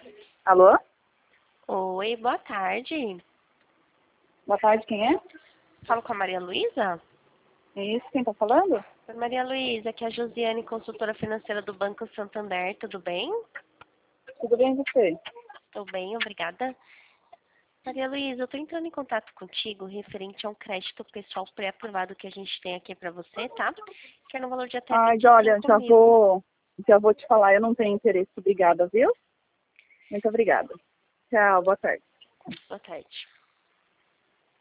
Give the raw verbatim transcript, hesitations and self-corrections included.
Alô? Oi, boa tarde. Boa tarde, quem é? Falo com a Maria Luísa? Isso, quem tá falando? Oi, Maria Luísa, aqui é a Josiane, consultora financeira do Banco Santander, tudo bem? Tudo bem com você? Estou bem, obrigada. Maria Luísa, eu estou entrando em contato contigo referente a um crédito pessoal pré-aprovado que a gente tem aqui para você, tá? Que é no valor de até Ai, vinte e olha, cinco já mil. vou, já vou te falar, eu não tenho interesse. Obrigada, viu? Muito obrigada. Tchau, boa tarde. Boa tarde.